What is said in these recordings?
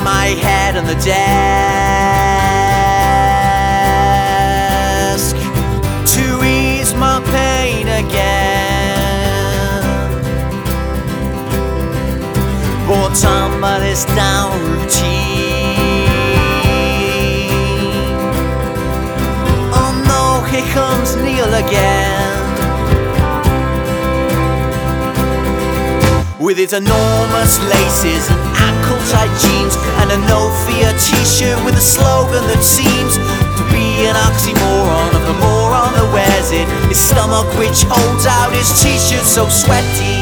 my head on the desk to ease my pain again. Bought somebody's down routine. Oh no, here comes Neil again, with his enormous laces and ankle-tight jeans and a no-fear t-shirt with a slogan that seems to be an oxymoron of the moron that wears it. His stomach which holds out his t-shirt so sweaty.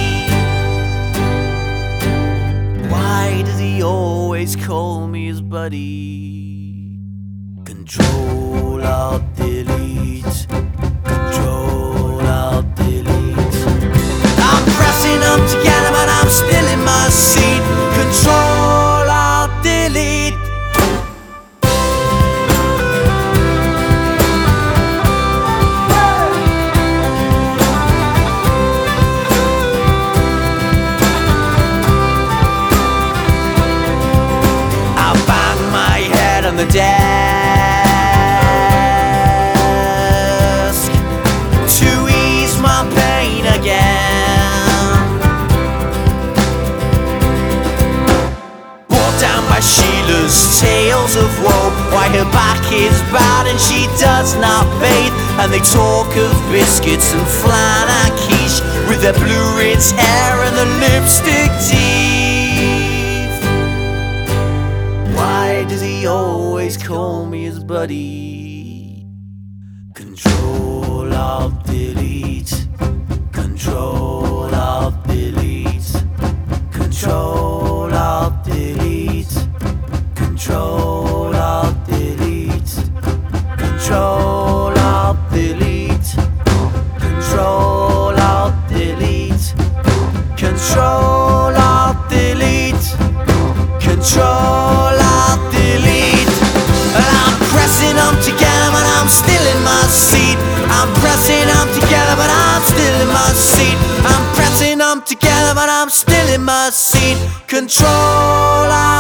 Why does he always call me his buddy? Control, Alt, Delete. Control, Alt, Delete. I'm pressing them together but I'm still in my seat. Control, Alt, Delete. I'll bang my head on the desk to ease my pain again. Brought down by Sheila's tales of woe, why her back is bad and she does not bathe. And they talk of biscuits and flan and quiche with their blue ridged hair and the lipstick teeth. Why does he always call me his buddy? Control, Alt, Delete. Control, Alt, Delete. Control, Alt, Delete. Control, Alt, Delete. Control, Alt, Delete. Control, Alt, Delete. Control, Alt, Delete. Control, Alt, Delete. And I'm pressing them together but I'm still in my seat. I'm pressing them together but I'm still in my seat. I'm pressing them together but I'm still in my seat. Control, Alt,